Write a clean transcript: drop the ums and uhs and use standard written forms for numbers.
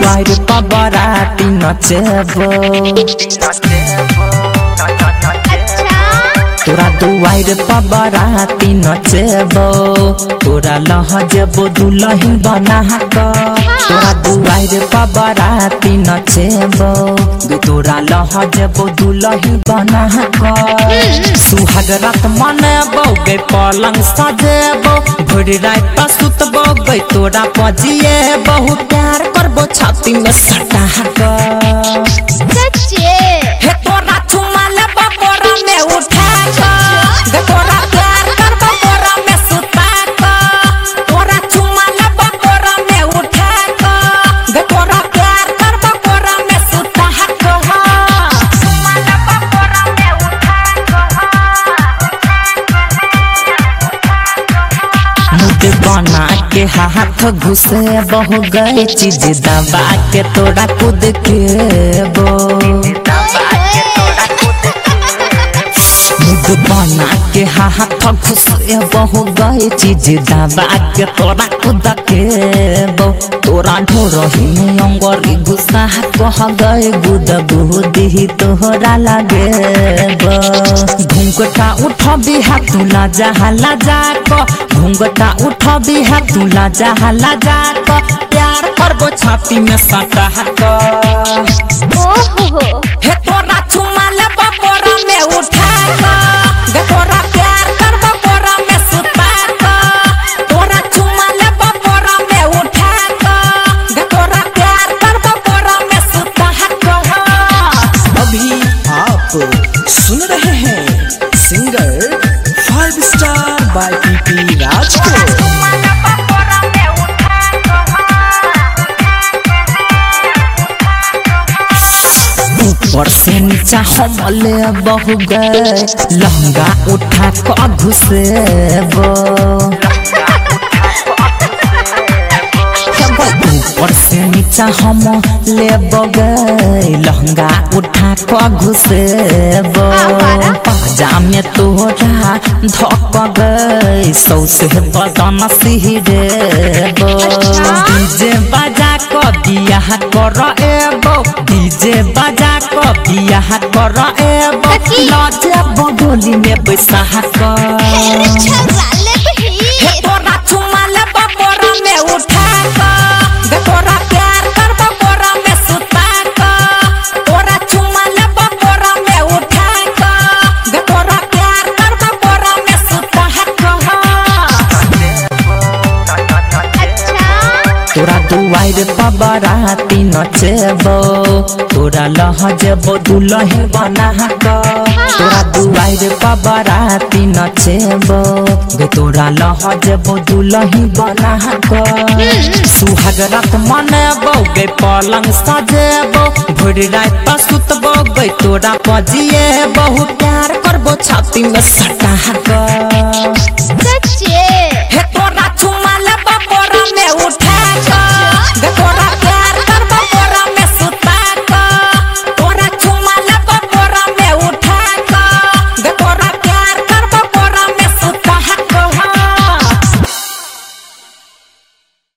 दुआर पर बराती नचबो तोरा दुआर पर बराती नचबो तोरा लहजबो दुल्हन बना क तोरा दुआर पर बराती नचबो तोरा लहजबो दुल्हन बना क सुहाग रात मनेबो गे पलंग सजेबो भोर रात सुतबो गे तोरा पजिए बहु प्यार करबो छाती में सटा क हे तोरा चुमा लेबो कोरा में उठा क गे तोरा प्यार करबो कोरा में सुता क तोरा चुमा लेबो कोरा में उठा क गे तोरा प्यार करबो कोरा में सुता क चुमा लेबो कोरा में उठा क मुझे बना के हाथ घुसे बहु गए चीज दबा के तोड़ा कूद के मुझे बना के हाथ घुसे बहु गए चीज दबा के तोड़ा कूद के तोरा ढोरही में अंगरी घुसा कह गए गुद गुदी तोहरा लगे घुंघटा उठ बिहा तुला जहाला जाक घुंघटा उठ बिहा तुला जहाला जाक प्यार करबो छाती में सटा क हे तोरा चुमा लेबो कोरा में उठा क गे तोरा प्यार करबो कोरा में सुता क तोरा चुमा लेबो कोरा में उठा क गे तोरा प्यार करबो कोरा में सुता क अभी आप सुन रहे हैं सिंगर 5 स्टार बाय पीपी राज को। ऊपर से नीचा हम ले बहु गए लहंगा उठा क घुसेबो ऊपर से नीचा हम ले गए लहंगा उठा क घुसेबो पाजा में तोरा धक गए सौसे बदन सिहरेबो डीजे बजा क बियाह कर एबो डीजे बजा क बियाह कर एबो लजे बगोली में बैसा क हे तोरा चुमा लेबो कोरा में उठा क गे तोरा प्यार करबो कोरा में सुता क तोरा चुमा लेबो कोरा में उठा क गे तोरा प्यार करबो कोरा में सुता क तोरा दुआर पर बराती नचबो तोरा लहजबो दुल्हन बना क तोरा दुआर पर बराती नचबो गे तोरा लहजबो दुल्हन बना क सुहाग रात मनेबो गे पलंग सजेबो भोर रात सुतबो गे तोरा पजिए बहु प्यार करबो छाती में सटा क